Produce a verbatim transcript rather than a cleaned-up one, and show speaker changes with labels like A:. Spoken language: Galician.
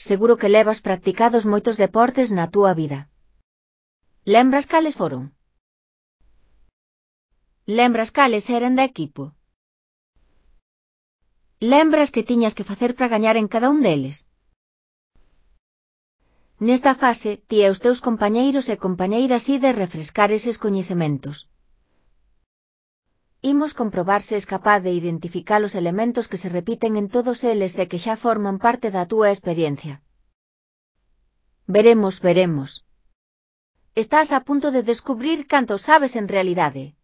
A: Seguro que levas practicados moitos deportes na túa vida. Lembras cales foron? Lembras cales eran de equipo? Lembras que tiñas que facer para gañar en cada un deles? Nesta fase, ti e os teus compañeiros e compañeiras ides refrescar eses coñecementos. Imos comprobar se es capaz de identificar os elementos que se repiten en todos eles e que xa forman parte da túa experiencia. Veremos, veremos. Estás a punto de descubrir canto sabes en realidade.